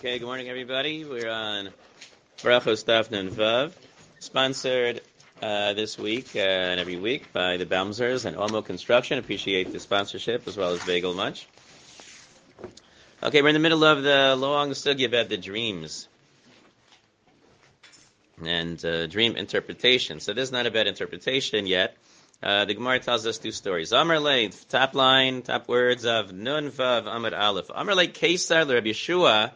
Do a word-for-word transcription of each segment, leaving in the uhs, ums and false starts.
Okay, good morning, everybody. We're on Barachos Daf Nun Vav, sponsored uh, this week uh, and every week by the Baumsers and Omo Construction. Appreciate the sponsorship as well as Bagel Munch. Okay, we're in the middle of the long sugya about the dreams and uh, dream interpretation. So this is not about interpretation yet. Uh, the Gemara tells us two stories. Amar Le, top line, top words of Nun Vav Amar Aleph. Amar Le Kesar Le Rabbi Yeshua.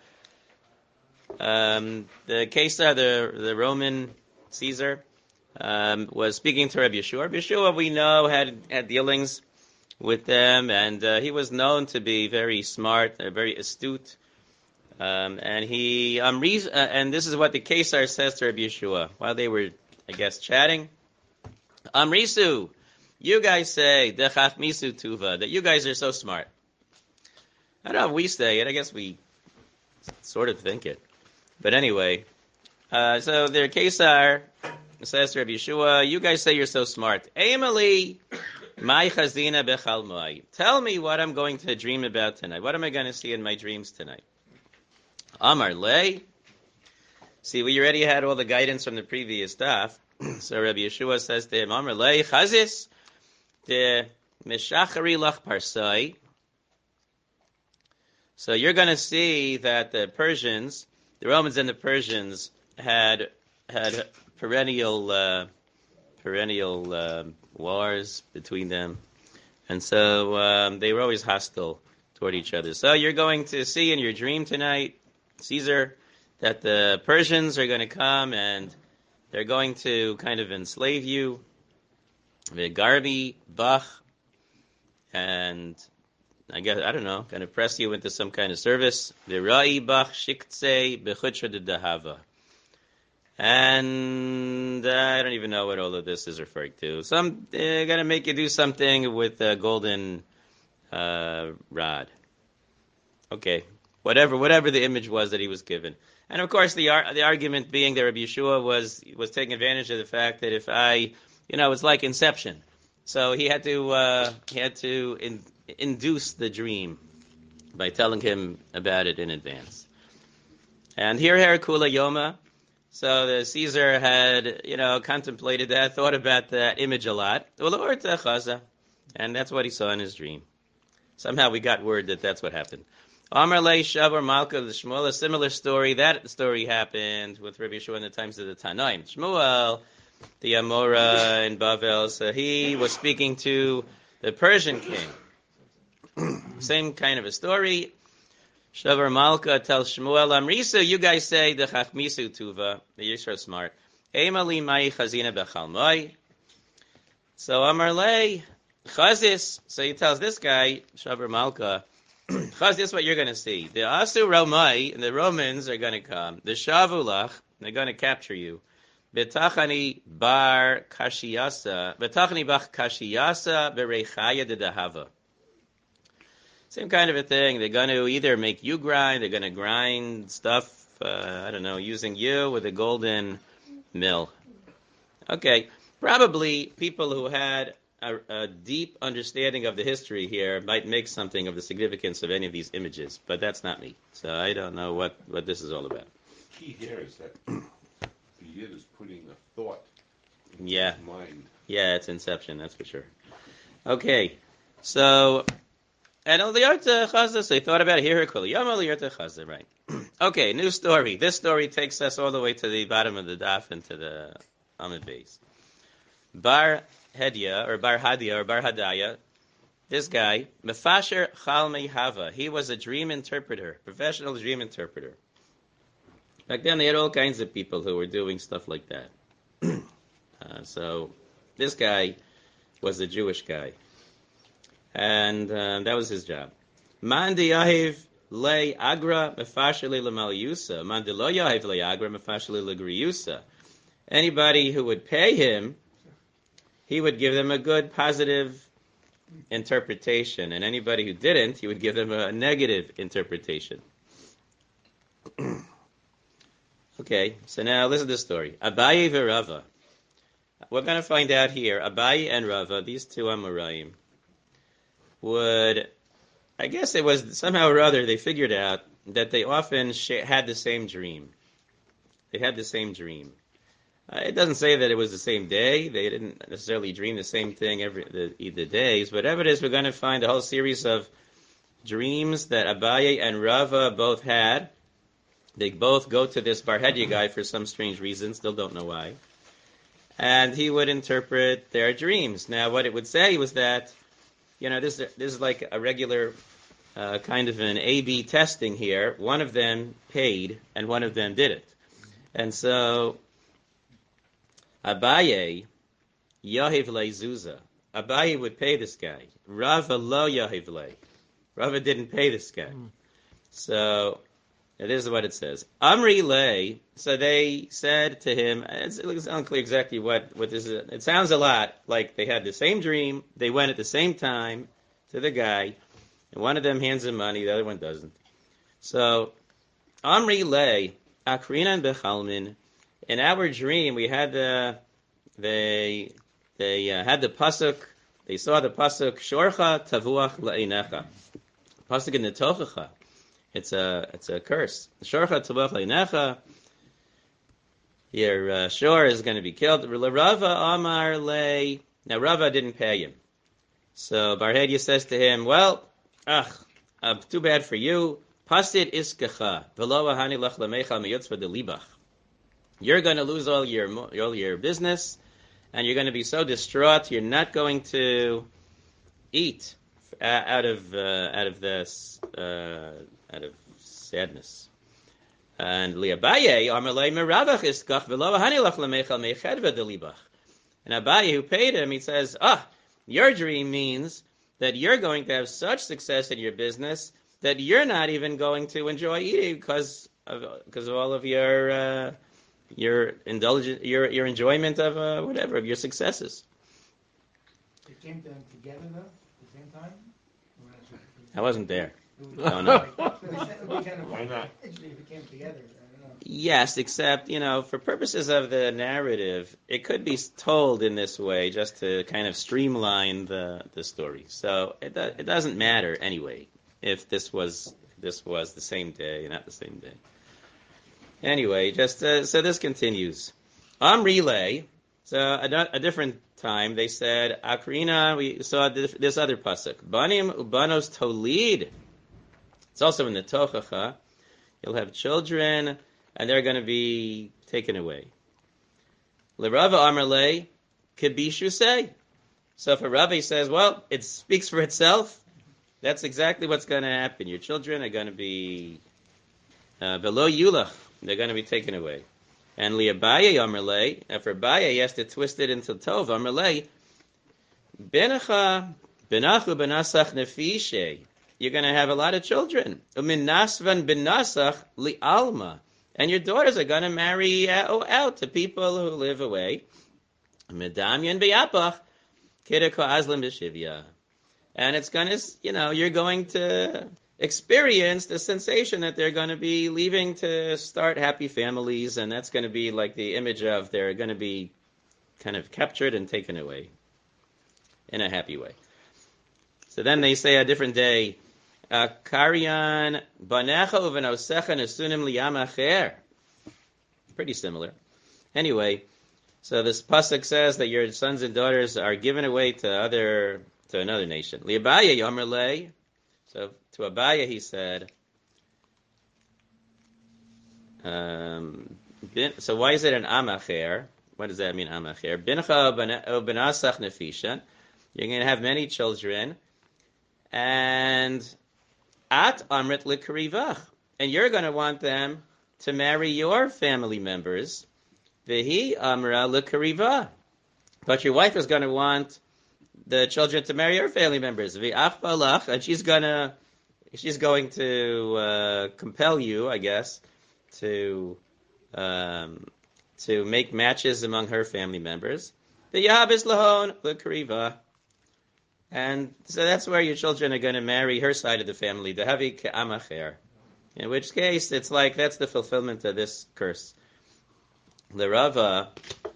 Um, the Caesar, the the Roman Caesar, um, was speaking to Rabbi Yeshua. Rabbi Yeshua, we know, had had dealings with them, and uh, he was known to be very smart, uh, very astute. Um, and he, um, uh, and this is what the Caesar says to Rabbi Yeshua while they were, I guess, chatting. Amrisu, you guys say Dechachmisu Tuva, that you guys are so smart. I don't know if we say it. I guess we sort of think it. But anyway, uh, so their Kesar says to Rabbi Yeshua, you guys say you're so smart. Emily, my chazina bechalmai. Tell me what I'm going to dream about tonight. What am I going to see in my dreams tonight? Amar le. See, we already had all the guidance from the previous stuff. So Rabbi Yeshua says to him, Amar le, chazis, the meshachari lach parsai. So you're going to see that the Persians, the Romans and the Persians had had perennial uh, perennial uh, wars between them, and so um, they were always hostile toward each other. So you're going to see in your dream tonight, Caesar, that the Persians are going to come and they're going to kind of enslave you, Vegarbi, Bach, and I guess, I don't know, kind of press you into some kind of service. V'rai bach shiktse b'chutra d'dahava. And uh, I don't even know what all of this is referring to. Some, they're going to make you do something with a golden uh, rod. Okay, whatever whatever the image was that he was given. And of course, the ar- the argument being that Rabbi Yeshua was, was taking advantage of the fact that if I, you know, it's like Inception. So he had to, uh, he had to... In, induce the dream by telling him about it in advance. And here, Heracula Yoma, so the Caesar had, you know, contemplated that, thought about that image a lot, and that's what he saw in his dream. Somehow we got word that that's what happened. Amar Le Shavar Malka the Shmuel, a similar story. That story happened with Rabbi Yeshua in the times of the Tanaim. Shmuel, the Amora in Bavel, so he was speaking to the Persian king. Same kind of a story. Shavar Malka tells Shmuel, Amrisu, you guys say the Chachmisu Tuva, that you're so smart. Emali Mai Chazina Bechalmai. So Amarle Chazis, so he tells this guy, Shavar Malka, Chaz, this is what you're going to see. The Asu Romai, and the Romans are going to come. The Shavulach, they're going to capture you. Betachani bar Kashiyasa, Betachani bach Kashiyasa berechaya de dahava. Same kind of a thing. They're going to either make you grind, they're going to grind stuff, uh, I don't know, using you with a golden mill. Okay, probably people who had a, a deep understanding of the history here might make something of the significance of any of these images, but that's not me. So I don't know what, what this is all about. The key here is that the Yid is putting a thought in yeah. his mind. Yeah, it's Inception, that's for sure. Okay, so... And the Yarta Chazda, so they thought about it here, Yamal Yarta Chazda, right? Okay, new story. This story takes us all the way to the bottom of the daf and to the Amid base. Bar Hedia, or Bar Hadia, or Bar Hadaya, this guy, Mefasher Chalmei Hava, he was a dream interpreter, professional dream interpreter. Back then they had all kinds of people who were doing stuff like that. uh, so this guy was a Jewish guy. And uh, that was his job. Man de yahiv le agra mefasheli lemaliyusa. Man de lo yahiv le agra mefasheli legriyusa. Anybody who would pay him, he would give them a good, positive interpretation. And anybody who didn't, he would give them a negative interpretation. Okay, so now listen to this story. Abaye v'Rava. We're going to find out here, Abaye and Rava, these two Amoraim, would, I guess it was somehow or other, they figured out that they often sh- had the same dream. They had the same dream. Uh, it doesn't say that it was the same day. They didn't necessarily dream the same thing every the, the days. Whatever it is, we're going to find a whole series of dreams that Abaye and Rava both had. They both go to this Bar Hedya guy for some strange reason. Still don't know why. And he would interpret their dreams. Now, what it would say was that, you know, this, this is like a regular uh, kind of an A B testing here. One of them paid, and one of them didn't. And so, Abaye, Yahiv le Zuza. Abaye would pay this guy. Rava lo Yahiv le. Rava didn't pay this guy. Mm. So, this is what it says. Amri le, so they said to him, it's, it's unclear exactly what, what this is. It sounds a lot like they had the same dream, they went at the same time to the guy, and one of them hands him money, the other one doesn't. So, Amri le, Akrinan bechalmin, in our dream we had the, they, they uh, had the pasuk, they saw the pasuk, Shorcha tavuach le'inecha. Pasuk in the Tochacha. It's a it's a curse. Shorcha tavuach le'inecha. Your uh, shore is going to be killed. Rava Amar le. Now Rava didn't pay him, so Bar Hedya says to him, "Well, ach, uh, too bad for you. Pasid iskacha v'lo ahani lach lamecha miyotzva delibach. You're going to lose all your all your business, and you're going to be so distraught. You're not going to eat uh, out of uh, out of this uh, out of sadness." And Liabaye, Amalei Meravach iskach v'lo ahani lach lamecha meichedva delibach. And Abaye, who paid him, he says, "Ah, your dream means that you're going to have such success in your business that you're not even going to enjoy eating because of because of all of your uh, your indulgent your your enjoyment of uh, whatever of your successes." They came to them together though, at the same time. I wasn't there. No, no. Why not? Actually, if it came together, I don't know. Yes, except, you know, for purposes of the narrative, it could be told in this way just to kind of streamline the, the story. So it do, it doesn't matter anyway if this was this was the same day, not the same day. Anyway, just uh, so this continues. On relay, so a, a different time, they said, Akrina, we saw this other pasuk, Banim ubanos tolid. It's also in the Tochacha. You'll have children, and they're going to be taken away. L'Rava Amarle Kibishu say. So if a Rabbi says, well, it speaks for itself, that's exactly what's going to happen. Your children are going to be uh, below Yulach. They're going to be taken away. And Liabaye Amarle, if Abaye he has to twist it into Tov, Amarle, Benacha, Benachu Benasach Nefishe. You're going to have a lot of children. Umin Nasvan Benasach Li Alma. And your daughters are going to marry uh, out to people who live away. Medamyan Beyapach, Kidako Aslam B'Shivya. And it's going to, you know, you're going to experience the sensation that they're going to be leaving to start happy families, and that's going to be like the image of they're going to be kind of captured and taken away in a happy way. So then they say a different day, Karyan banecha uvenosecha nesunim liyam acher. Pretty similar. Anyway, so this pasuk says that your sons and daughters are given away to other to another nation. Liabaye yomer le. So to Abaye he said, um, bin, so why is it an amacher? What does that mean, amacher? Bincha benasach nefisha. You're going to have many children, and at amrit likarivach, and you're going to want them to marry your family members. Vehi amra likarivah, but your wife is going to want the children to marry her family members. V'ach balach, and she's gonna, she's going to uh, compel you, I guess, to um, to make matches among her family members. V'yahabis lahon l'kariva, and so that's where your children are going to marry her side of the family, the havi ke'amacher. In which case, it's like that's the fulfillment of this curse. L'Rava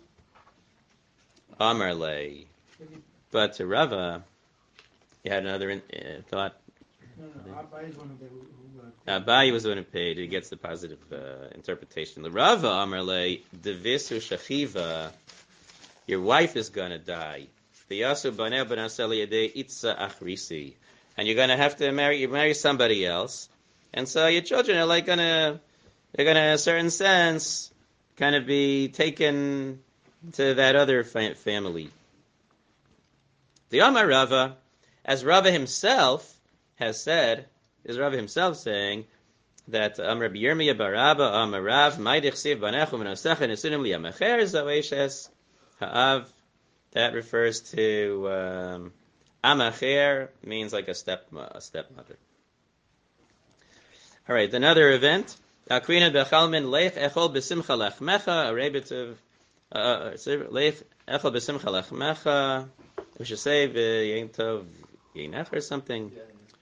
Amar le. But to Rava, he had another uh, thought. No, no, Abai is one of the who. who uh, Abaye was the one who paid. He gets the positive uh, interpretation. The Rava Amarle Devisu Shachiva. Your wife is gonna die. V'yasu baneh b'nasel yedei itza achrisi, and you're gonna have to marry. You marry somebody else, and so your children are like gonna, they're gonna, in a certain sense, kind of be taken to that other fa- family. The Amar Rava, as Rava himself has said, is Rava himself saying that Amar Rabbi Yirmiyah bar Abba Amar Rav Ma'idich Siv Banechu V'Nosecha Nesunim Li'Amacher Zoeshes Ha'av. That refers to um, Amacher, means like a step a stepmother. All right, another event. Akrina bechalmin leich echol besimcha lechmecha. A rebbetiv leich echol besimcha lechmecha. We should say v'yentov yinech or something.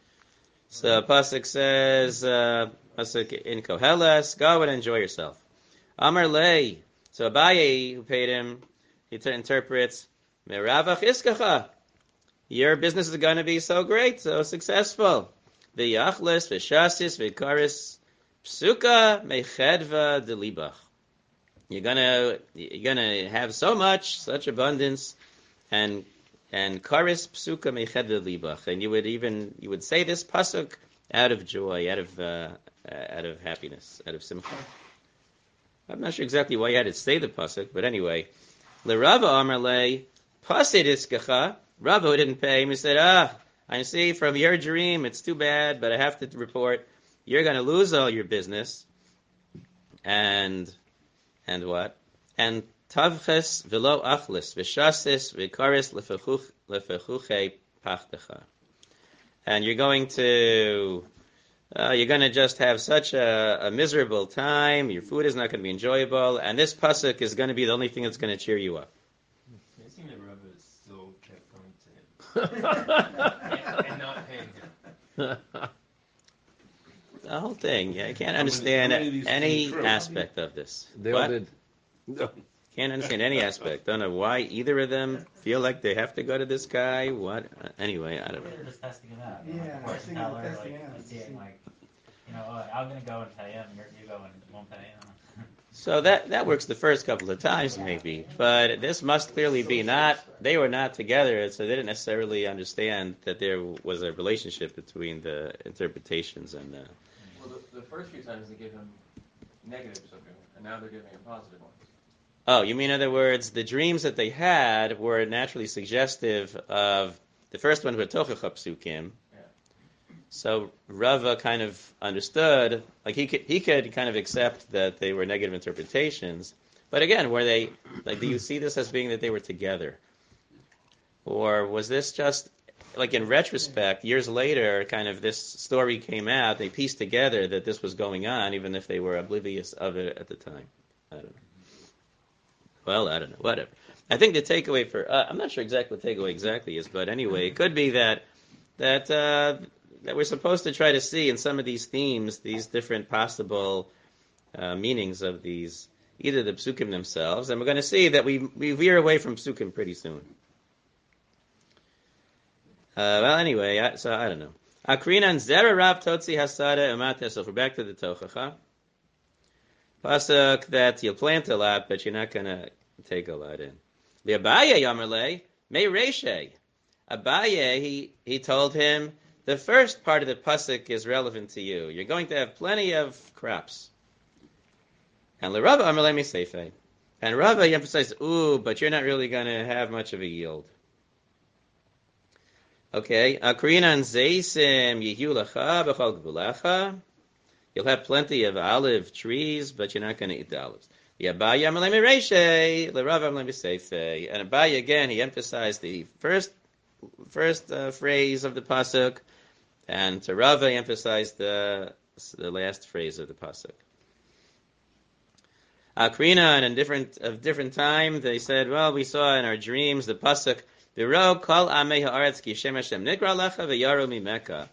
So pasuk says uh, pasuk in Koheles, go and enjoy yourself. Amar lei. So Abaye, who paid him, he t- interprets. Meravach iskacha. Your business is going to be so great, so successful. V'yachles, v'shasis, v'karis, psuka, mechedva, delibach. You're gonna, you're gonna have so much, such abundance, and and karis, psuka, mechedva, delibach. And you would even, you would say this pasuk out of joy, out of, uh, out of happiness, out of simcha. I'm not sure exactly why you had to say the pasuk, but anyway. L'Rava Amarle, Pasid Iskacha, Rava who didn't pay him, he said, ah, I see from your dream, it's too bad, but I have to report, you're going to lose all your business. And, and what? And Tavches v'lo achlis, v'shasis v'karis lefechuche pachtecha. And you're going to, uh, you're going to just have such a, a miserable time, your food is not going to be enjoyable, and this pasuk is going to be the only thing that's going to cheer you up. It seems that Rava still kept going to him and, and not paying him. The whole thing, yeah, I can't How many- understand how many of these any came true? aspect of this. They What? all did. No. Can't understand any aspect. Don't know why either of them feel like they have to go to this guy. What? Uh, anyway, I don't know. They're just testing him out. Yeah, Like, fortune testing him- teller, testing like, him out. and seeing, like, you know, uh, I'm going to go and pay him, you're, you go and won't pay him. So that that works the first couple of times maybe, but this must clearly be not. They were not together, so they didn't necessarily understand that there was a relationship between the interpretations and. Uh, Well, the, the first few times they give him negative something, and now they're giving him positive ones. Oh, you mean in other words, the dreams that they had were naturally suggestive of the first one with Tochacha Psukim. Yeah. So Rava kind of understood, like he could he could kind of accept that they were negative interpretations. But again, were they like? Do you see this as being that they were together, or was this just like in retrospect, years later, kind of this story came out? They pieced together that this was going on, even if they were oblivious of it at the time. I don't know. Well, I don't know. Whatever. I think the takeaway for uh, I'm not sure exactly what takeaway exactly is, but anyway, it could be that that uh, that we're supposed to try to see in some of these themes these different possible uh, meanings of these, either the psukim themselves, and we're going to see that we we veer away from psukim pretty soon. Uh, well, anyway, I, so I don't know. Akrinan zera rav totzi hasada umates. So we're back to the tochacha. Pasuk that you'll plant a lot, but you're not going to take a lot in. The Abaye Yamerle, May Reshe. Abaye, he, he told him, the first part of the pasuk is relevant to you. You're going to have plenty of crops. And the Rava Amerle Miseife. And Rava he emphasized, ooh, but you're not really going to have much of a yield. Okay, Akrinan Zeisim Yehu Lacha B'chol Gvulacha. You'll have plenty of olive trees, but you're not going to eat the olives. And Abaye again, he emphasized the first first uh, phrase of the pasuk, and to Rava he emphasized the the last phrase of the pasuk. Akrina, and in different of different time, they said, well, we saw in our dreams the pasuk, V'ro kol amei haaretz ki Shem Hashem nikra lecha v'yaru mimeka.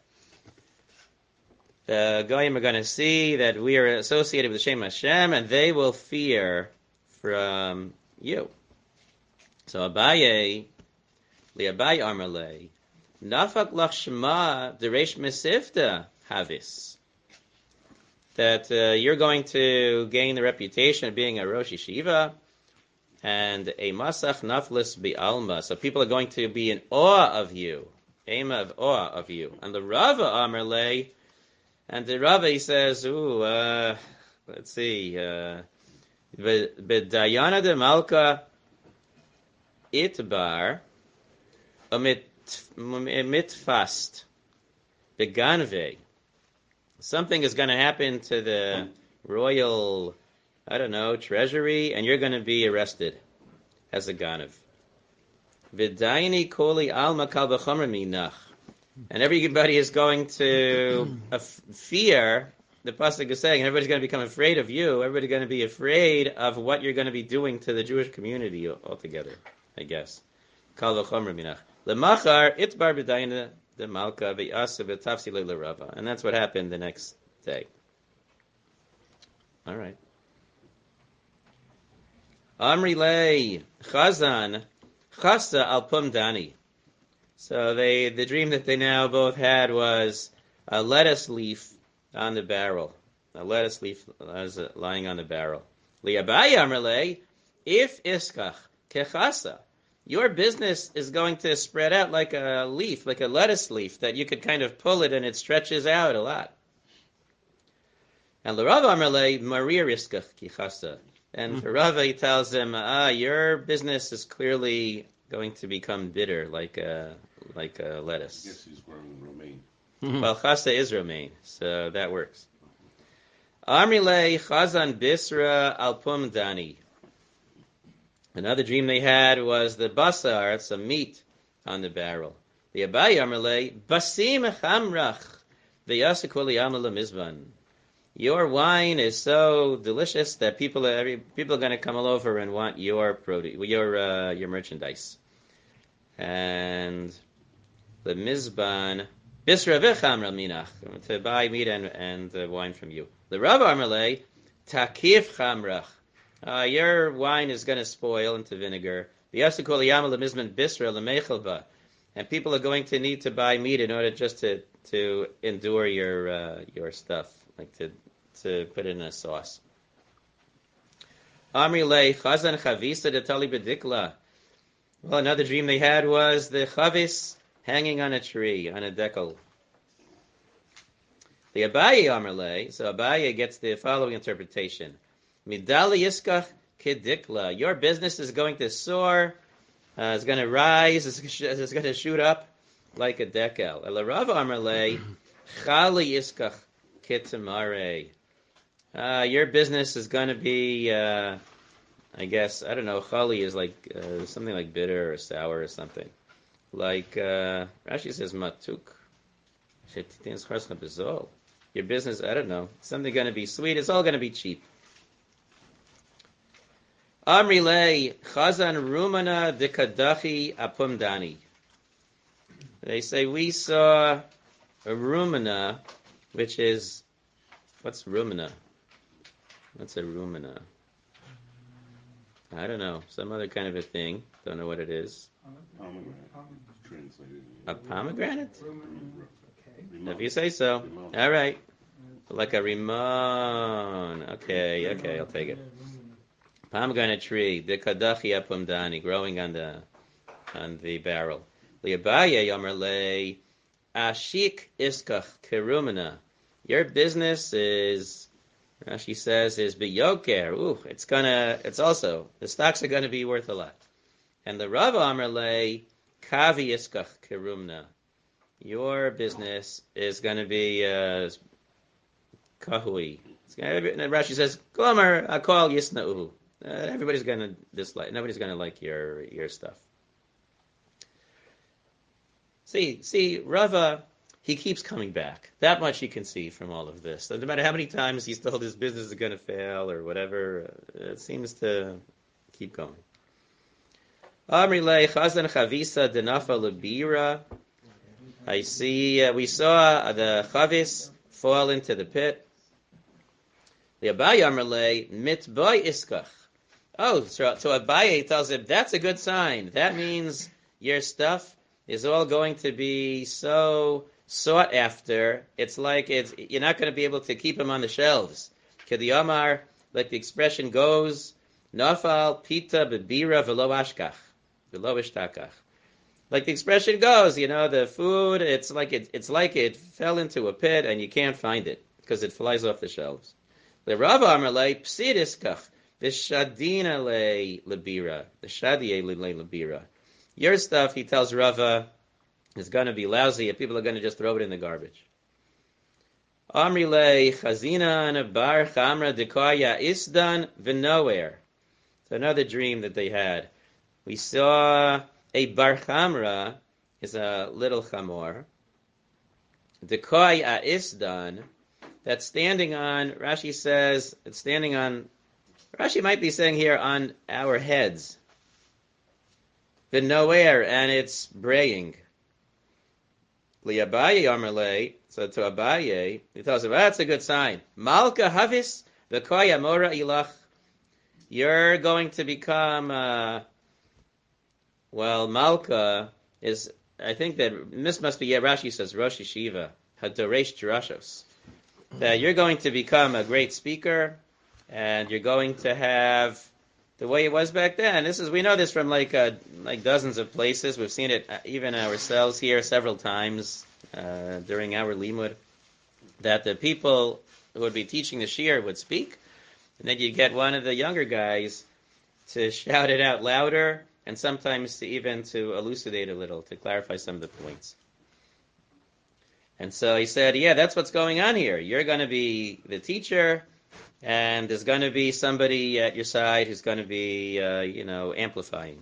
The Goyim are going to see that we are associated with the Shem Hashem, and they will fear from you. So Abaye, li Abaye Amarle, Nafak lach shema deresh mesifta havis. That uh, you're going to gain the reputation of being a Rosh Yeshiva, and a masach naflis bi'alma. So people are going to be in awe of you. Ema of awe of you. And the Rava Amarle, and the Rava, he says, ooh, uh, let's see, uh, B'dayana de Malka itbar, mitfast, beganve. Something is going to happen to the royal, I don't know, treasury, and you're going to be arrested as a ganav. V'dayini koli alma kal v'chomer minach. And everybody is going to uh, fear, the pasuk is saying, and everybody's going to become afraid of you. Everybody's going to be afraid of what you're going to be doing to the Jewish community altogether, I guess. Kal v'chomer minach. Lemachar itbar b'dayina de malka v'yasa v'tafsi le'lerava. And that's what happened the next day. All right. Amri lei chazan chasa al pumdani. So they, the dream that they now both had was a lettuce leaf on the barrel. A lettuce leaf was lying on the barrel. Liabai amri lei, if iskach kechasa, your business is going to spread out like a leaf, like a lettuce leaf, that you could kind of pull it and it stretches out a lot. And l'Rav amri lei, marir iskach kechasa. And for Rava, he tells him, ah, your business is clearly going to become bitter, like a, like a lettuce. Yes, he's growing romaine. Well, chasa is romaine, so that works. Amri lei chazan bisra al pumdani. Another dream they had was the basar, some meat on the barrel. The Abai amri lei basim chamrach v'yasakuli amal mizban. Your wine is so delicious that people are every, people are going to come all over and want your produce, your uh, your merchandise. And the mizban bisra v'chamra minach, to buy meat and and uh, wine from you. The Rav Amarle takif chamrach. Uh, your wine is going to spoil into vinegar. The yasukol yamal lemizban bisra lemechelba, and people are going to need to buy meat in order just to to endure your uh, your stuff, like to to put it in a sauce. Amri lei chazan chavisa de tali bedikla. Well, another dream they had was the chavis hanging on a tree, on a decal. The Abaye amri lei, so Abaye gets the following interpretation. Midali yiskach kedikla. Your business is going to soar, uh, it's going to rise, it's, it's going to shoot up like a decal. El Rav amri lei chali yiskach ketamare. Uh, your business is going to be, uh, I guess, I don't know, chali is like uh, something like bitter or sour or something. Like, uh, Rashi says matuk. Your business, I don't know, something going to be sweet, it's all going to be cheap. Amri lei chazan rumana dekadachi apumdani. They say, we saw a rumana, which is, what's rumana? What's a rumana? I don't know. Some other kind of a thing. Don't know what it is. Pomegranate. Translated. A pomegranate? Okay. If you say so. All right. Like a rimon. Okay, okay, I'll take it. Pomegranate tree. The kadachi apumdani, growing on the on the barrel. Liabaye yomer le ashik iskach kerumana. Your business is, Rashi says, is biyoker. Ooh, it's gonna, it's also, the stocks are gonna be worth a lot. And the Rav Amar le kavi iskach kerumna. Your business is gonna be uh, kahui. It's gonna, and Rashi says, Gomer akol yisna'uhu. Uh, everybody's gonna dislike. Nobody's gonna like your your stuff. See, see, Rava, he keeps coming back. That much you can see from all of this. So no matter how many times he's told his business is going to fail or whatever, it seems to keep going. Amri lei chazan chavisa denafa lebira. I see. Uh, we saw the chavis fall into the pit. The Abaye amri lei mitbay iskach. Oh, so, so Abaye tells him that's a good sign. That means your stuff is all going to be so sought after. It's like it's you're not going to be able to keep them on the shelves. Kediyamar, like the expression goes, nafal pita bebira velo ashkach, velo ishtakach. Like the expression goes, you know, the food, it's like it, it's like it fell into a pit and you can't find it because it flies off the shelves. The Rav Amar le psidiskach, the shadina le lebira, the shadiye le lebira. Your stuff, he tells Rava, is going to be lousy and people are going to just throw it in the garbage. Amri le chazina and bar chamra dekoya isdan v'nowhere. It's another dream that they had. We saw a bar chamra is a little chamor. Dekoya isdan, that's standing on, Rashi says, it's standing on, Rashi might be saying here on our heads. The nowhere, and it's braying. Liabaye Amarle, so to Abaye, he tells him, that's a good sign. Malka Havis, the Koya Mora Ilach. You're going to become, uh, well, Malka is, I think that this must be, yeah, Rashi says, Rosh Yeshiva, Hadoresh Drashos. That you're going to become a great speaker, and you're going to have the way it was back then. This is we know this from like uh, like dozens of places. We've seen it uh, even ourselves here several times uh, during our limud. That the people who would be teaching the shiur would speak, and then you get one of the younger guys to shout it out louder, and sometimes to even to elucidate a little to clarify some of the points. And so he said, yeah, that's what's going on here. You're going to be the teacher, and there's going to be somebody at your side who's going to be, uh, you know, amplifying.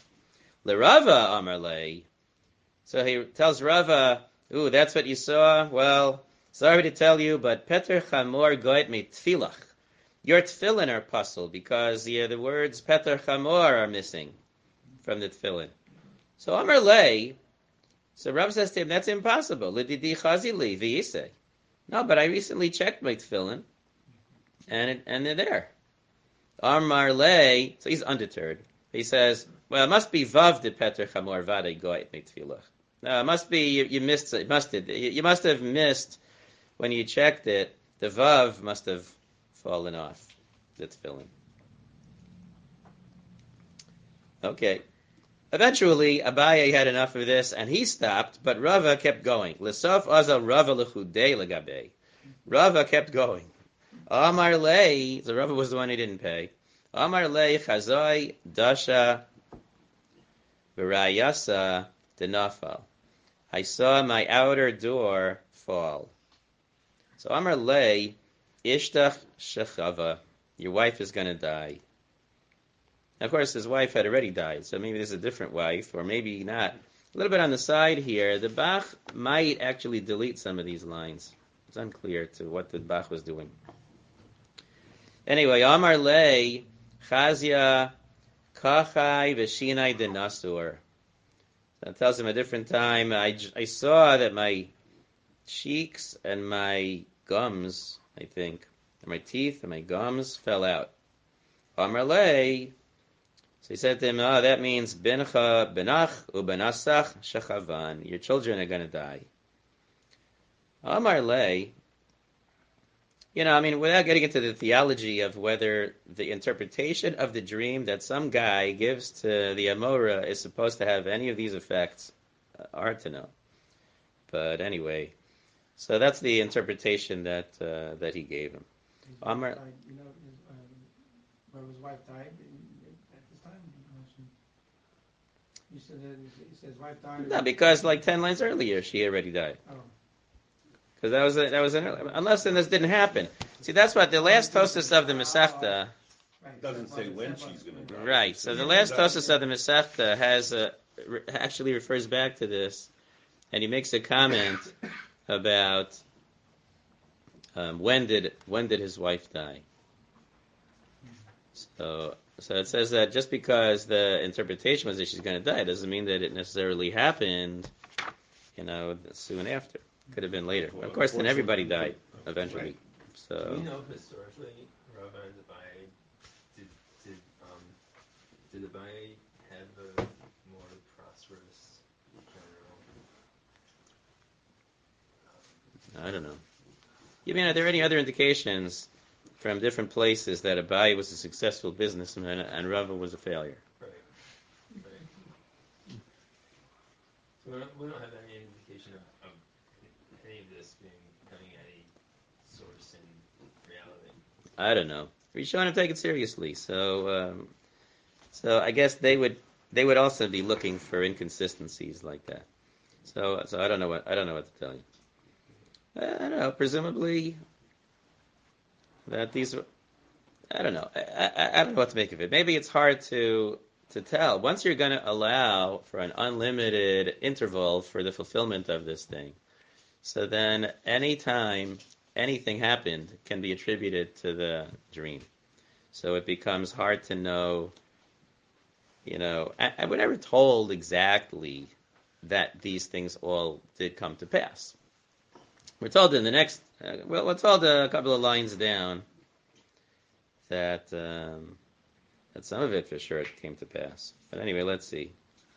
L'Rava Amar Le. So he tells Rava, ooh, that's what you saw? Well, sorry to tell you, but Peter Chamor Goet Me Tfilach. Your tefillin are puzzled because yeah, the words Peter Chamor are missing from the tefillin. So Amar Le, so Rav says to him, that's impossible. L'didi chazili v'yisei. No, but I recently checked my tefillin, and it, and they're there. Amar Le, so he's undeterred. He says, well, it must be vav de Peter Chamor vade goet me tefilach. No, it must be you, you missed it. Must it, you must have missed when you checked it. The vav must have fallen off the tefillin. Okay. Eventually, Abaye had enough of this, and he stopped, but Rava kept going. L'sof azal Rava l'chudei l'gabei. Rava kept going. Amar lei, so Rava was the one who didn't pay. Amar lei chazoi dasha v'rayasa denafal. I saw my outer door fall. So Amar lei ishtach shechava. Your wife is going to die. Of course, his wife had already died, so maybe there's a different wife, or maybe not. A little bit on the side here, the Bach might actually delete some of these lines. It's unclear to what the Bach was doing. Anyway, Amar Le, Chazia, Kachai, Veshinai, Denasur. That tells him a different time, I, I saw that my cheeks and my gums, I think, and my teeth and my gums fell out. Amar Le, so he said to him, oh, that means Bencha, Benach, Ubenasach, Shechavan. Your children are going to die. Amar Le, you know, I mean, without getting into the theology of whether the interpretation of the dream that some guy gives to the Amora is supposed to have any of these effects, uh, hard to know. But anyway, so that's the interpretation that uh, that he gave him. His Amar, wife died, you know, his, um, where his wife died in, at this time. You said that he said his wife died. no, because like ten lines earlier, she already died. Oh. Because that was a, that was an, unless then this didn't happen. See, that's what the last Tosas of the Masechta. Right. Doesn't say when she's going to die. Right. So the last Tosas of the Masechta has a, actually refers back to this, and he makes a comment about um, when did when did his wife die. So so it says that just because the interpretation was that she's going to die doesn't mean that it necessarily happened, you know, soon after. Could have been later. Of course, then everybody died eventually. Do we So know historically, Rava and Abaye, did did um did Abaye have a more prosperous I don't know. You mean, are there any other indications from different places that Abaye was a successful businessman and Rava was a failure? Right. Right. So we don't, we don't have any indication of, of any of this being having any source in reality. I don't know. Rishonim take it seriously, so um, so I guess they would they would also be looking for inconsistencies like that. So so I don't know what I don't know what to tell you. I don't know. Presumably that these I don't know. I, I, I don't know what to make of it. Maybe it's hard to to tell. Once you're going to allow for an unlimited interval for the fulfillment of this thing, so then any time anything happened can be attributed to the dream. So it becomes hard to know, you know, I, I was never told exactly that these things all did come to pass. We're told in the next, uh, well, we're told a couple of lines down that um, that some of it for sure came to pass. But anyway, let's see.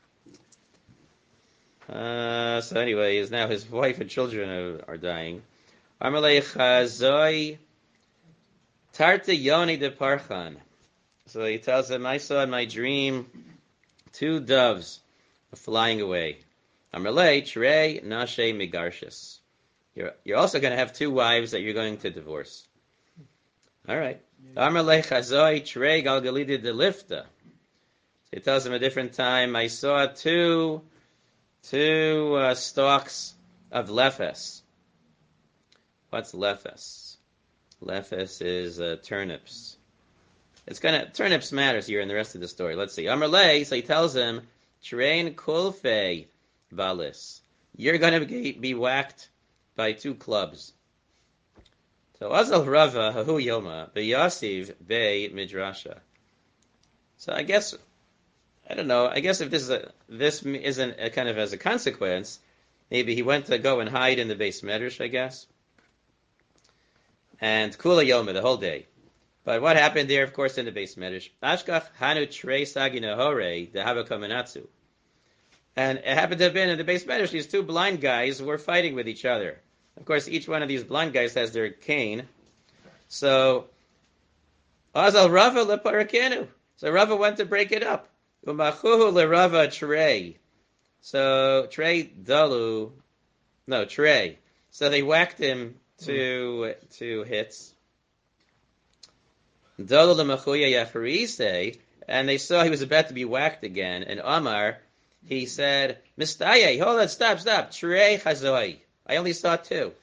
Uh, so anyway, now his wife and children are, are dying. Amalei Chazoi Tarta Yoni de Parchan. So he tells him, I saw in my dream two doves flying away. Amalei Trei Nashe Migarshis. You're you're also going to have two wives that you're going to divorce. All right. Amalei Chazoi Trei Galgalidi de Lifta. So he tells him a different time, I saw two two uh, stalks of lefes. What's lefes? Lefes is uh, turnips. It's gonna turnips matters here in the rest of the story. Let's see. Amalei, so he tells him, Train kulfe valis. You're gonna be, be whacked by two clubs. So Azal Rava Hahu Yoma Beyasiv Bey Midrasha. So I guess I don't know. I guess if this is a this isn't a kind of as a consequence, maybe he went to go and hide in the Beis Medrash, I guess. And Kula Yoma the whole day. But what happened there, of course, in the Beis Medrash? Ashkach Hanu Trei Saginahore the Habakamanatsu. And it happened to have been in the Beis Medrash, these two blind guys were fighting with each other. Of course, each one of these blind guys has their cane. So, Azal Rava leparakenu. So Rava went to break it up. Umachuhu lerava Trei. So Trei dalu, no Trei. So they whacked him two two hits. Dalu lemachuya yafarise, and they saw he was about to be whacked again. And Amar, he said, Mistaye, hold on, stop, stop. Trei chazoi. I only saw two.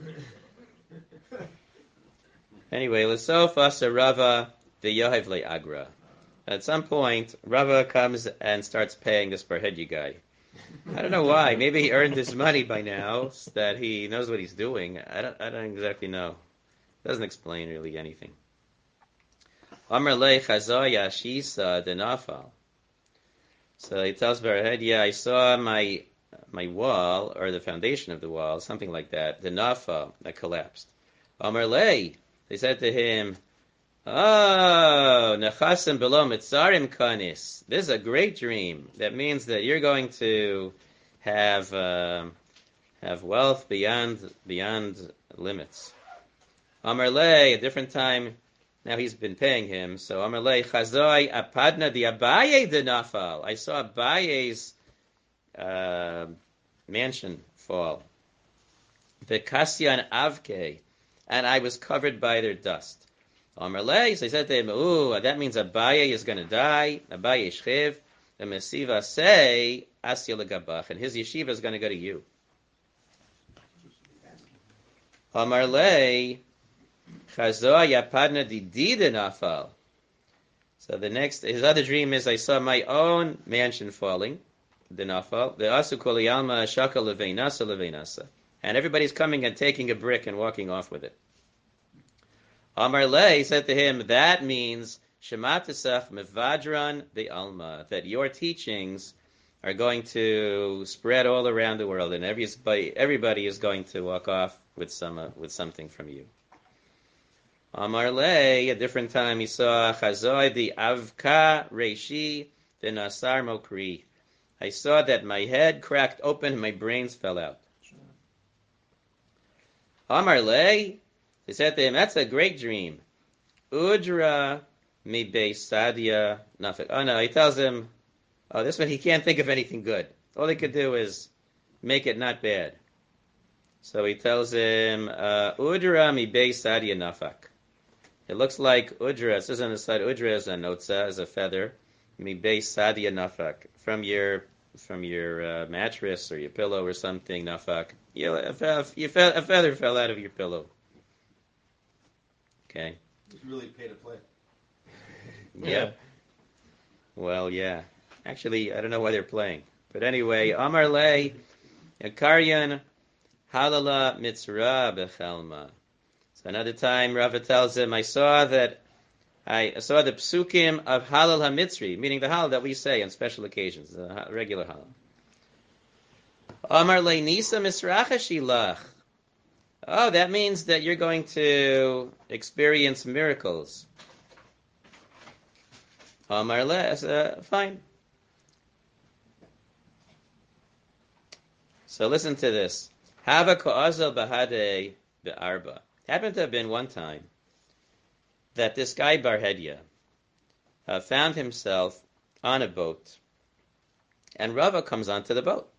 Anyway, L'sofa Rava v'yohev le'agra. At some point, Rava comes and starts paying this Parhedya guy. I don't know why. Maybe he earned his money by now, that he knows what he's doing. I don't. I don't exactly know. Doesn't explain really anything. Amar le chazoya shisa denafal. So he tells Parhedya, I saw my my wall, or the foundation of the wall, something like that, the nafa, that collapsed. Amar le, they said to him, oh, nechasim below mitzarim kanis. This is a great dream. That means that you're going to have uh, have wealth beyond beyond limits. Amar le, a different time, now he's been paying him, so Amar le, chazoi apadna di Abaye de nafal. I saw Abaye's Uh, mansion fall. V'kasyan avke, and I was covered by their dust. Amar le, so I said to him, ooh, that means Abaye is going to die. Abaye shchiv. The Mesiva say, asya legabach, and his yeshiva is going to go to you. Amar le, chazoa yapadna di dida nafal. So the next, his other dream is, I saw my own mansion falling. The nafal, the asu koliyalma shaka leveinasa leveinasa, and everybody's coming and taking a brick and walking off with it. Amar le said to him, that means shematasach mevadran be'alma, that your teachings are going to spread all around the world, and everybody everybody is going to walk off with some uh, with something from you. Amar le, a different time he saw chazoi the avka reishi the nasar mokri. I saw that my head cracked open and my brains fell out. Amar Le, he said to him, that's a great dream. Udra mi beisadia nafik. Oh no, he tells him, oh, this one he can't think of anything good. All he could do is make it not bad. So he tells him, uh, Udra mi beisadia nafak. It looks like Udra, it says on the side, Udra is a notza, is a feather. Mi beisadia nafak. From your from your uh, mattress or your pillow or something, nafak. You, a, fe- you fe- a feather fell out of your pillow. Okay. It's really pay to play. Yep. Well, yeah. Actually, I don't know why they're playing. But anyway, Amar Le, Karyan, Halala Mitzra Bechelma. So another time, Rava tells him, I saw that, I saw the psukim of Halal HaMitzri, meaning the Halal that we say on special occasions, the regular Halal. Amar Le Nisa Misracha Shilach. Oh, that means that you're going to experience miracles. Amar Le, uh, fine. So listen to this. Hava Ko'azal Bahade Be'arba. Happened to have been one time that this guy Barhedia uh, found himself on a boat, and Rava comes onto the boat.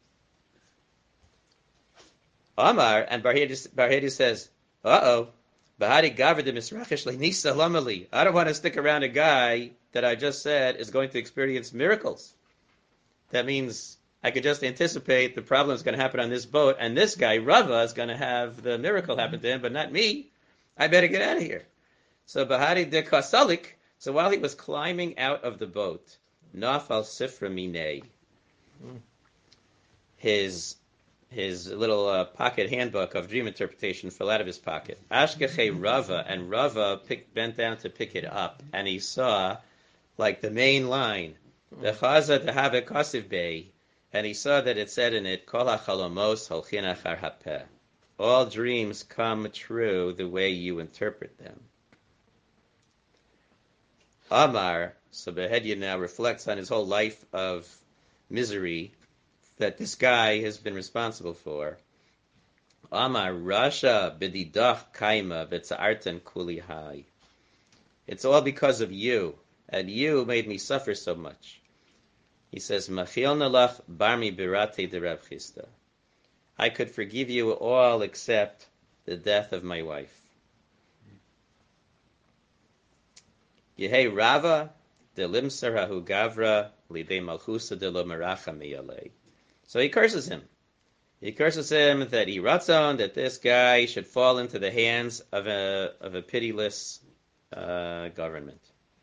Amar, and Barhedia, Barhedia says, uh-oh, Bahadi Gavra de Misrachish Nisa Lamali. I don't want to stick around a guy that I just said is going to experience miracles. That means I could just anticipate the problem is going to happen on this boat, and this guy, Rava, is going to have the miracle happen to him, but not me. I better get out of here. So Bahari de Kasalik, so while he was climbing out of the boat, Nafal Sifra Minei, his his little uh, pocket handbook of dream interpretation fell out of his pocket. Ashkeche Rava, and Rava picked, bent down to pick it up, and he saw, like the main line, the Chaza de Have Kasiv Bey, and he saw that it said in it, Kol HaChalomos Holchin Achar Hapeh. All dreams come true the way you interpret them. Amar, so Behedia now reflects on his whole life of misery that this guy has been responsible for. Amar Rasha b'didach kaima v'tza'arten kuli hai. It's all because of you, and you made me suffer so much. He says, Machil nalach barmi birate de Rav Chisda. I could forgive you all except the death of my wife. Yehei Rava de limsarahu gavra lidei malchusa de lo meracha miyalei. So he curses him. He curses him that he ratzon, that this guy should fall into the hands of a of a pitiless uh, government.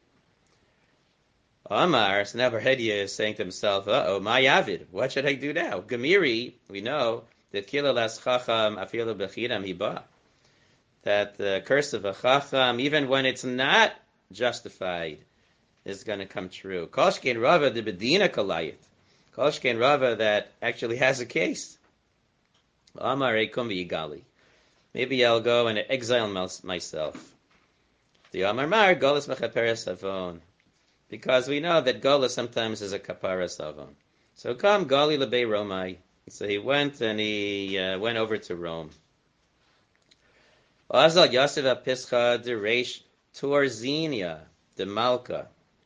Amar, so now Barhedia is saying to himself, uh-oh, my Yavid, what should I do now? Gemiri, we know that kila las chacham afilu bechidam hiba, that the curse of a chacham, even when it's not justified, is going to come true. Kolshkein Rava de bedina kalayit. Kolshkein Rava that actually has a case. Amar ekum v'yigali. Maybe I'll go and exile myself. The Amar Mar, Golas mechaperes avon. Because we know that Gola sometimes is a kapara savon. So come Gali lebei Romai. So he went and he uh, went over to Rome. Azal Yosef Apischa de Reish Torzinia de Malka.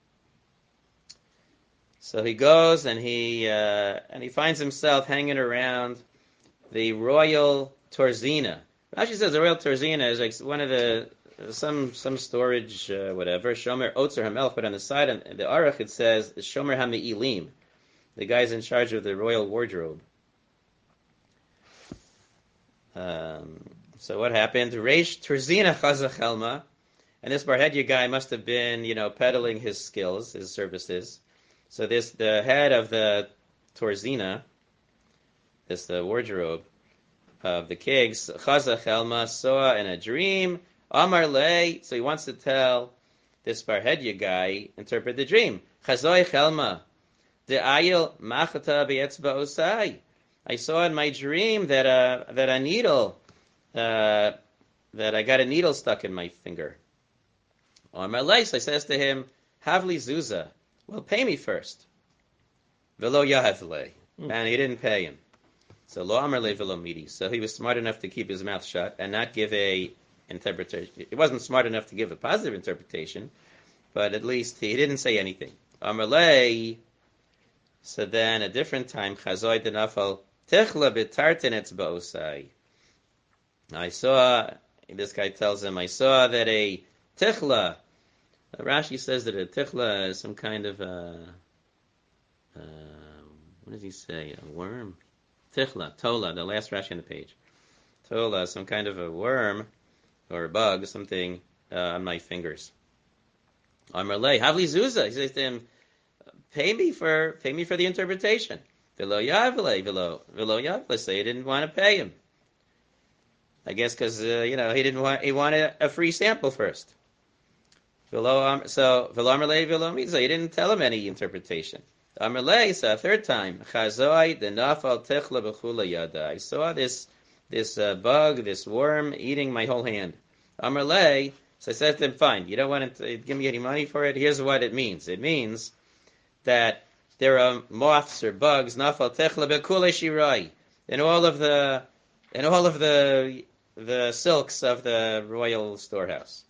So he goes and he uh, and he finds himself hanging around the royal Torzina. Rashi says the royal Torzina is like one of the some some storage uh, whatever Shomer Otzer Hamelch, but on the side on the Aruch it says Shomer Hame'ilim, the guy's in charge of the royal wardrobe. Um, so what happened? Reish Torzina Chazachelma, and this Barhedia guy must have been, you know, peddling his skills, his services. So this the head of the Torzina, this the wardrobe of the Kigs, Chazachelma, saw in a dream. Amar Le, so he wants to tell this Barhedia guy, interpret the dream. Chazoi Chelma, de ayil machata be'etzba osai. I saw in my dream that a that a needle, uh, that I got a needle stuck in my finger. Amar Le, so I says to him, Havli Zuza, well, pay me first. Velo Yahav Le, and he didn't pay him. So lo amar le velo midi. So he was smart enough to keep his mouth shut and not give a interpretation. He wasn't smart enough to give a positive interpretation, but at least he didn't say anything. Amar le. So then a different time, chazoi denafal tichla b'tartin etzba'osai. I saw, this guy tells him, I saw that a tichla, Rashi says that a tichla is some kind of a, uh, what does he say, a worm? Tichla, tola, the last Rashi on the page. Tola, some kind of a worm, or a bug, something, uh, on my fingers. Amar le, havli zuzah, he says to him, Pay me for pay me for the interpretation. Velo yavle, velo velo yavle. So he didn't want to pay him. I guess because uh, you know he didn't want he wanted a free sample first. Velo so velo amarle velo mitzah. He didn't tell him any interpretation. Amarle, so a third time. Chazoi the nafal techla b'chula yada. I saw this this uh, bug, this worm eating my whole hand. Amarle, so I said to him, fine. You don't want to give me any money for it. Here's what it means. It means that there are moths or bugs, nafal techla bekule shirai, in all of the, in all of the, the silks of the royal storehouse.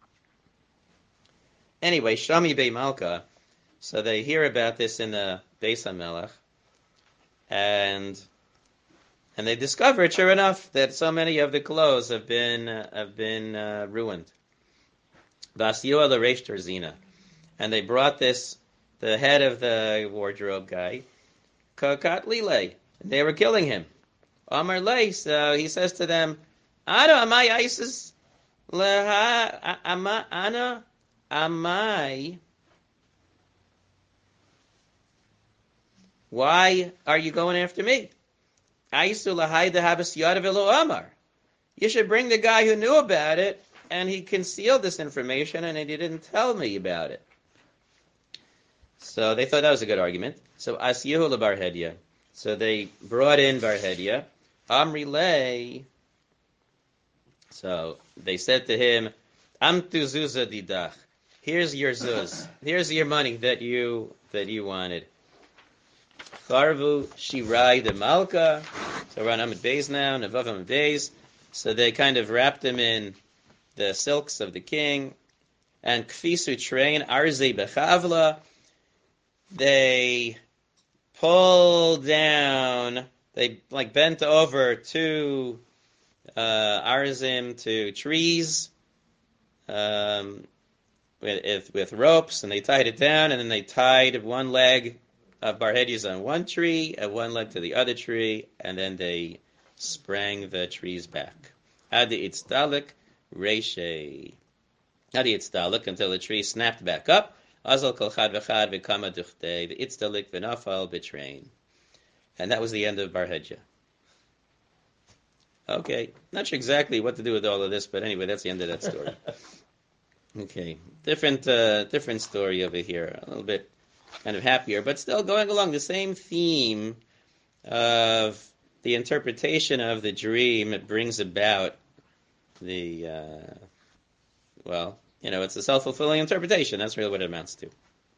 Anyway, Shami Bey Malka, so they hear about this in the Beis HaMelech, and and they discover, sure enough, that so many of the clothes have been uh, have been uh, ruined. Vasiyua l'reish terzina, and they brought this. The head of the wardrobe guy, Kakat Lile, and they were killing him. Amar Le, so he says to them, Ana amai Isis leha ama ana amai. Why are you going after me? Isu lahai dehabas yada velo amar. You should bring the guy who knew about it, and he concealed this information, and he didn't tell me about it. So they thought that was a good argument. So Asyehu leBarhedia. So they brought in Barhedia. Amri le. So they said to him, Amtu zuzah didach. Here's your zuz. Here's your money that you that you wanted. Charvu shirai de malka. So we're on Amid Beis now, Nevav Amid Beis. So they kind of wrapped him in the silks of the king. And kfisu train arze bechavla. They pulled down, they like bent over two uh, arzim, to trees um, with, with ropes, and they tied it down, and then they tied one leg of Barhedia's on one tree and one leg to the other tree, and then they sprang the trees back. Adi itzdalik reishe. Adi itzdalik, until the tree snapped back up. Azal kol chad v'chad v'kama duchtei v'itztalik v'nafal b'train. And that was the end of Barhedia. Okay, not sure exactly what to do with all of this, but anyway, that's the end of that story. Okay, different uh, different story over here, a little bit kind of happier, but still going along the same theme of the interpretation of the dream. It brings about the, uh, well, you know, it's a self-fulfilling interpretation. That's really what it amounts to.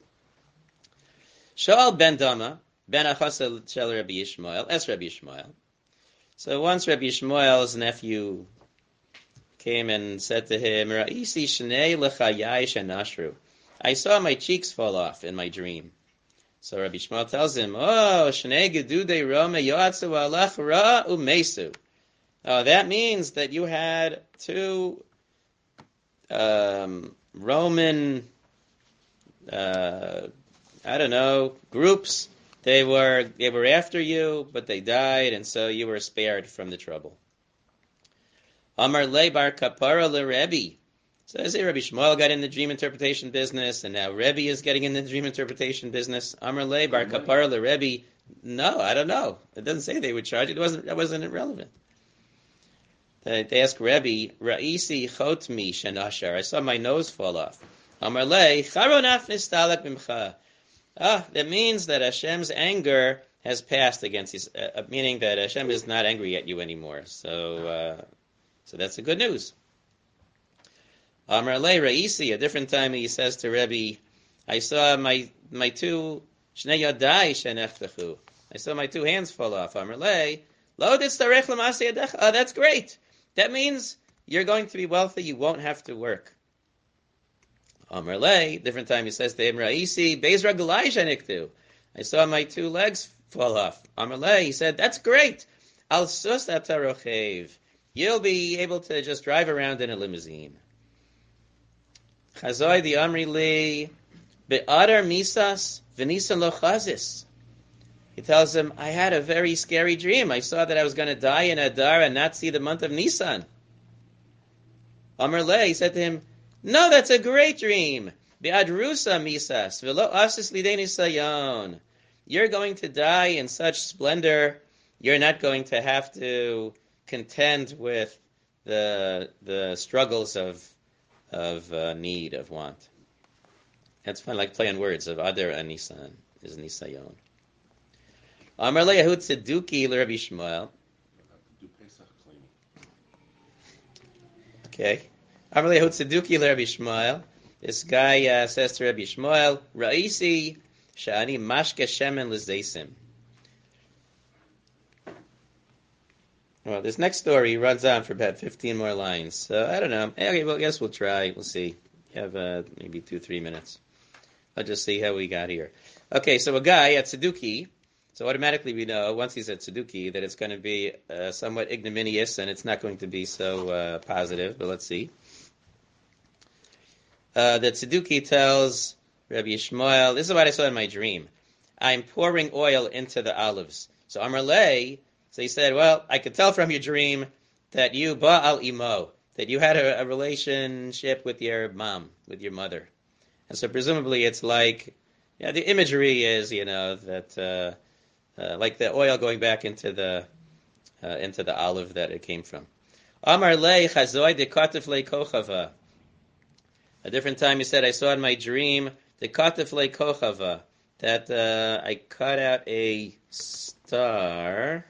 Shaul ben Dama, ben Achasa shel Rabbi Yishmael, es Rabbi Yishmael. So once Rabbi Yishmael's nephew came and said to him, Ra'isi shnei l'chayai shenashru. I saw my cheeks fall off in my dream. So Rabbi Yishmael tells him, Oh, shnei gedudei rome yoatzu alach ra umesu. Oh, that means that you had two Um, Roman, uh, I don't know, groups. They were they were after you, but they died, and so you were spared from the trouble. Amar le bar kapara le Rebbe. So I say Rabbi Shmuel got in the dream interpretation business, and now Rebbe is getting in the dream interpretation business. Amar le bar kapara le Rebbe. No, I don't know. It doesn't say they would charge. It wasn't. That wasn't irrelevant. They ask Rebbe, Ra'isi chotmi shenashar. I saw my nose fall off. Amar le, charonaf nistalak bimcha. Ah, that means that Hashem's anger has passed against you, uh, meaning that Hashem is not angry at you anymore. So, uh, so that's the good news. Amar le Ra'isi, a different time he says to Rebbe, I saw my my two shnei yadai sheneftachu. I saw my two hands fall off. Amar le, Lo titzarech l'ma'aseh yadecha. Oh, that's great. That means you're going to be wealthy. You won't have to work. Amar lei, different time he says to him, Ra'isi, beis ragalai sheniktu. I saw my two legs fall off. Amar lei, he said, that's great. Al sus atarochev. You'll be able to just drive around in a limousine. Chazoi the Amri li, be'adar misas v'nisan lo chazis. He tells him, I had a very scary dream. I saw that I was going to die in Adar and not see the month of Nisan. Amar lei, he said to him, no, that's a great dream. Be'adrusa misas v'lo asis lidei nisayon. You're going to die in such splendor. You're not going to have to contend with the the struggles of of uh, need, of want. That's fun, like play on words of Adar and Nisan is Nisayon. Amar le Yehud Tzeduki l'Rabbi Shmuel. Do Pesach cleaning. Okay. Amar le Yehud Tzeduki l'Rabbi Shmuel. This guy uh, says to Rabbi Shmuel, Ra'isi sha'ani mashke shemen l'zeisim. Well, this next story runs on for about fifteen more lines. So, I don't know. Okay, well, I guess we'll try. We'll see. You have uh, maybe two, three minutes. I'll just see how we got here. Okay, so a guy at Tzeduki, so automatically we know, once he's at Tzeduki, that it's going to be uh, somewhat ignominious and it's not going to be so uh, positive, but let's see. Uh, that Tzeduki tells Rabbi Yishmael, this is what I saw in my dream. I'm pouring oil into the olives. So Amar lei, so he said, well, I could tell from your dream that you ba'al imo, that you had a, a relationship with your mom, with your mother. And so presumably it's like, yeah, the imagery is, you know, that uh, uh, like the oil going back into the uh, into the olive that it came from. Amar lei chazoi de katif le kochava. A different time he said, I saw in my dream the katif le kochava, that uh, I cut out a star.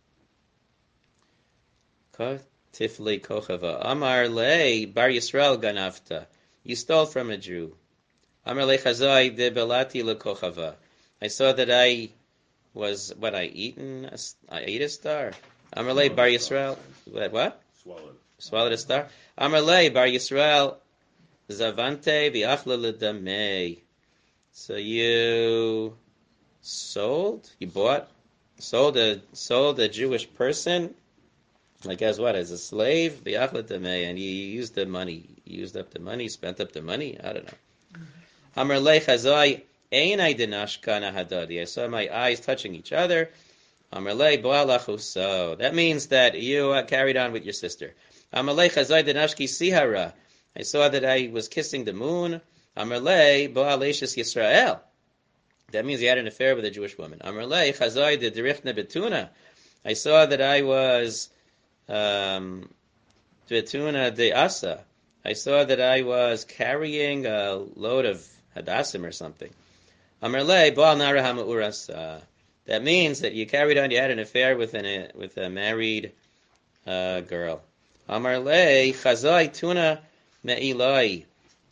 Katif le kochava. Amar lei bar Yisrael ganavta. You stole from a Jew. Amar le chazoi de belati le kochava. I saw that I was, what, I eaten? A, I ate a star. Amar le bar Yisrael. What? what? Swallowed. Swallowed a star. Amar le bar Yisrael. Zavante v'achla l'damei. So you sold, you bought, sold a sold a Jewish person, like as what, as a slave, v'achla l'damei, and you used the money, you used up the money, spent up the money. I don't know. Amar le chazai einai denashkana hadadi. I saw my eyes touching each other. Amar le bo'alachuso. That means that you uh, carried on with your sister. Amar le chazai denashki sihara. I saw that I was kissing the moon. Amar le bo'aleshes Yisrael. That means he had an affair with a Jewish woman. Amar le chazai de derichna betuna. I saw that I was um, betuna de asa. I saw that I was carrying a load of hadassim or something. Amar le bo'al nara hama'urasa. That means that you carried on, you had an affair with an with a married uh, girl. Amar le chazai tuna me'ilai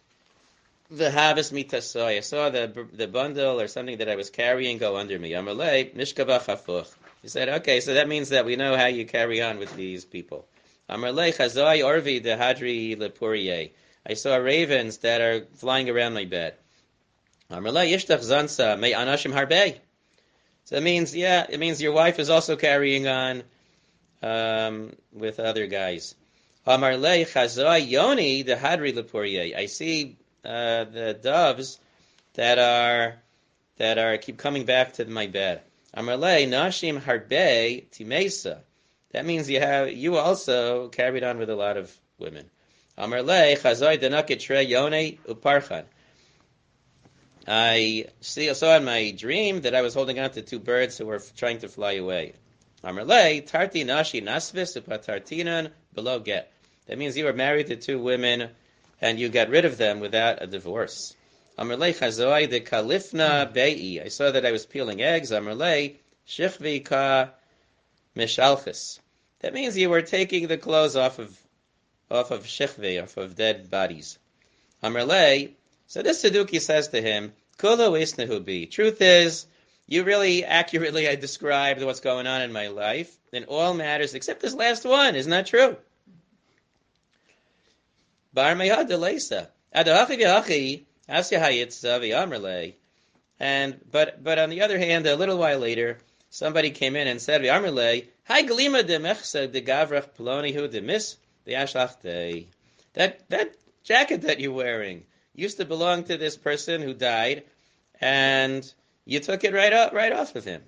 v'habes mitasoi. I saw the the bundle or something that I was carrying go under me. Amar le mishkava chafuch. He said, okay, so that means that we know how you carry on with these people. Amar le chazai orvi de hadri lepuriye. I saw ravens that are flying around my bed. Amar le yishtach zansa me anashim harbei. So it means, yeah, it means your wife is also carrying on um, with other guys. Amar le chazai yoni de hadri lepuriye. I see uh, the doves that are that are keep coming back to my bed. Amar le nashim harbei timesa. That means you have you also carried on with a lot of women. Amar le chazai denaket tre yoni uparchan. I see, saw in my dream that I was holding on to two birds who were trying to fly away. Amar le tarti nashi nasvis upatartinan below get. That means you were married to two women and you got rid of them without a divorce. Amar le chazoi de kalifna be'i. I saw that I was peeling eggs. Amar le shichvi ka mishalchis. That means you were taking the clothes off of off of shichvi, off of dead bodies. Amar le. So this Tzeduki says to him, Kolo isnahu bi. Truth is, you really accurately I described what's going on in my life in all matters except this last one. Isn't that true? Bar meyad delesa. Adahachi v'hachi asya hayitza v'amrle. And but but on the other hand, a little while later, somebody came in and said v'amrle, Hi glima de mechsa de gavrach plonihu de mis de ashlachte. That that jacket that you're wearing used to belong to this person who died, and you took it right up, right off of him.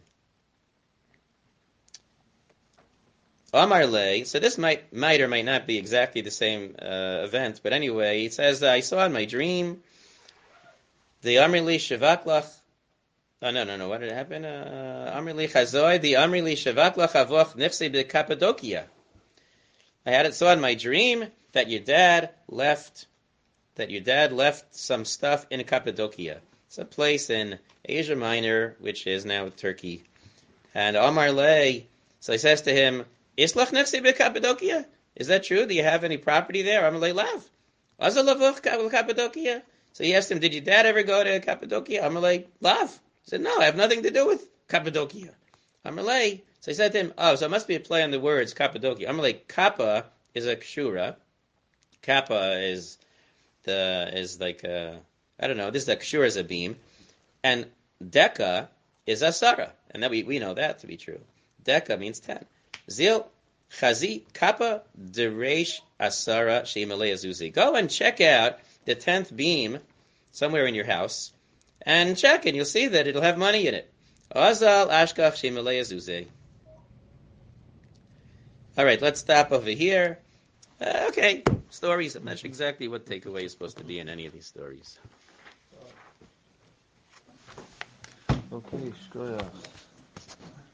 Amar le, so this might might or might not be exactly the same uh, event, but anyway, it says, I saw in my dream, the Amri li shivaklach, oh no, no, no, what did happen? Uh, Amri li chazoi, the Amri li shivaklach avoch nifse be Cappadocia. I had it saw in my dream that your dad left, that your dad left some stuff in Cappadocia. It's a place in Asia Minor, which is now Turkey. And Amar le, so he says to him, Islach nefse be Cappadocia? Is that true? Do you have any property there? Amar le, lav. Azal lavuch Cappadocia? So he asked him, did your dad ever go to Cappadocia? Amar le, lav. He said, no, I have nothing to do with Cappadocia. Amar le, so he said to him, oh, so it must be a play on the words Cappadocia. Amar le, Kappa is a kshura. Kappa is the is like a, I don't know, this is a kshura is a beam. And Deka is a Sarah. And that we, we know that to be true. Deka means ten. Zil Chazi Kappa Deresh Asara Sheimalei Azuzi. Go and check out the tenth beam somewhere in your house and check and you'll see that it'll have money in it. Azal Ashkach Sheimalei Azuzi. All right, let's stop over here. Uh, okay, stories. I'm not sure exactly what takeaway is supposed to be in any of these stories. Okay, shkoyach.